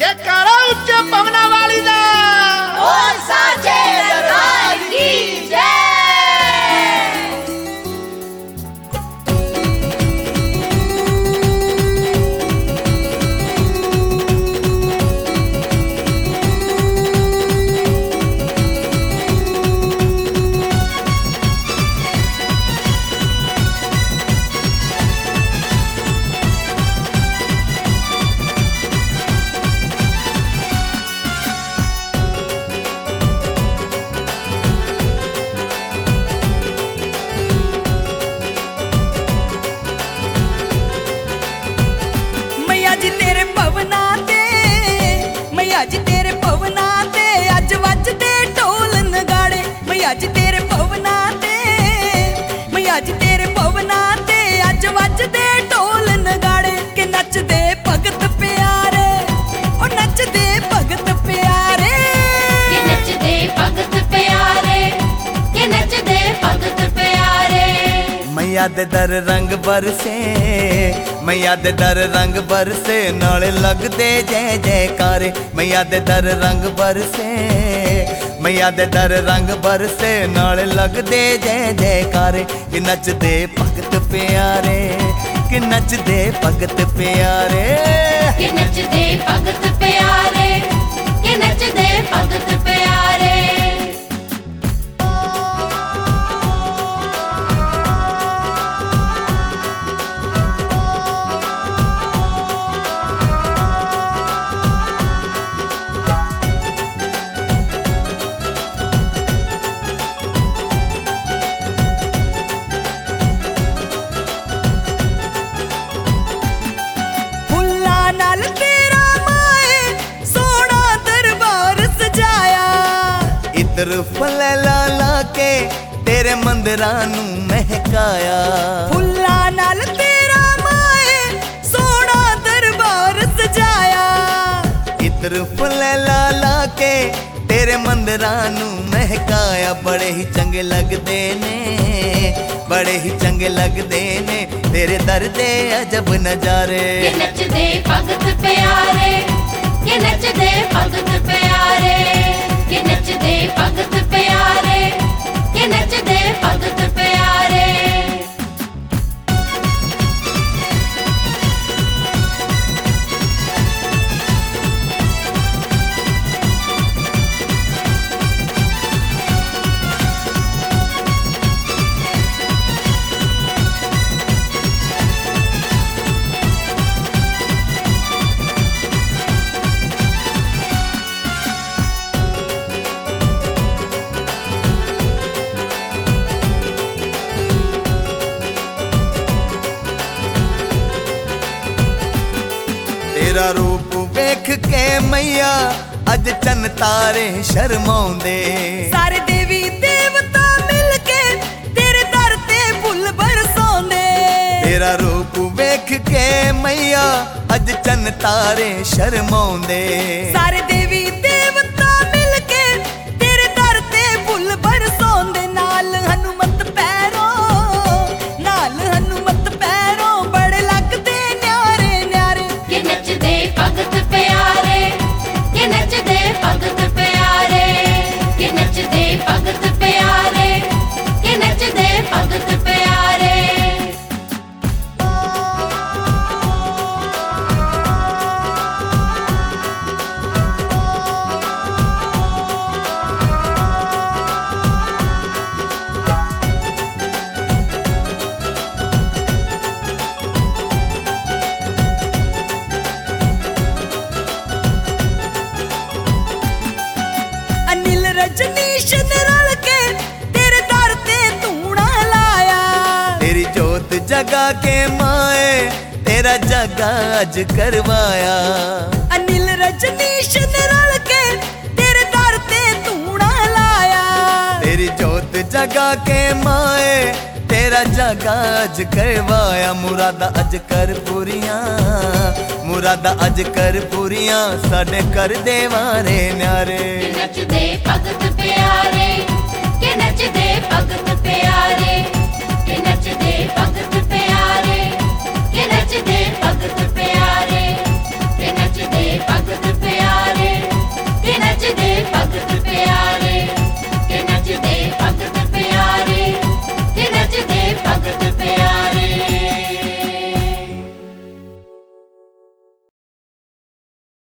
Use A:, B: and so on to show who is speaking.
A: जयकारा उच्च पवना वाली दा
B: बोल साचे दरबार की जय।
C: जी तेरे भवना ते मैया जी तेरे भवना ते अज वजदे ढोल नगाड़े। मैया जी तेरे भवना ते मैया जी तेरे भवना ते अज वजदे ढोल नगाड़े। के नचदे भगत प्यारे ओ नचदे भगत प्यारे
B: के नचदे भगत प्यारे के नचदे भगत प्यारे।
D: मैया दे दर रंग बरसे मैया दे दर रंग बरसे नाले लगदे जय जयकारे। मैया दे दर रंग बरसे मैया दे दर रंग बरसे नाले लगदे जय जयकारे। कि नचदे भगत प्यारे कि नचदे भगत प्यारे
B: के नचदे भगत प्यारे के नचदे भगत प्यारे।
C: नाल तेरा माए सोना दरबार सजाया।
D: इत्र फल ला ला के तेरे मंदिरां नू महकाया।
C: फुल्ला नाल तेरा माए सोना दरबार सजाया।
D: इत्र फल ला ला के तेरे मंदिरां नू महकाया। बड़े ही चंगे लगदे ने बड़े ही चंगे लगदे ने तेरे दर दे अजब नजारे।
B: के नचदे भगत प्यारे के नचदे भगत प्यारे के नचदे भगत प्यारे के नचदे भगत प्यारे।
D: तेरा रूप वेख के मैया अज चन तारे शर्माउंदे।
C: सारे देवी देवता मिल के तेरे दर ते फुल बरसाउंदे।
D: तेरा रूप वेख के मैया अज चन तारे शर्माउंदे।
C: सारे देवी देवता मिल के तेरे दर ते फुल बरसाउंदे। नाल हनुमत पैरों बड़े लगदे न्यारे न्यारे।
B: के नचदे भगत प्यारे के नचदे भगत प्यारे के नचदे भगत प्यारे के नचदे भगत प्यारे।
C: अनिल रजनीश ने रल के तेरे दर ते धूना लाया।
D: तेरी जोत जगा के माए तेरा जगा अज करवाया।
C: अनिल रजनीश ने रल के तेरे दर ते धूना लाया।
D: तेरी जोत जगा के माए तेरा जगा अज करवाया। मुरादा अज कर पूरियां मुरादा अज कर पूरियां साडे कर दे वारे न्यारे।
B: के नचदे भगत प्यारे के नचदे भगत प्यारे के नचदे भगत प्यारे के नचदे भगत प्यारे।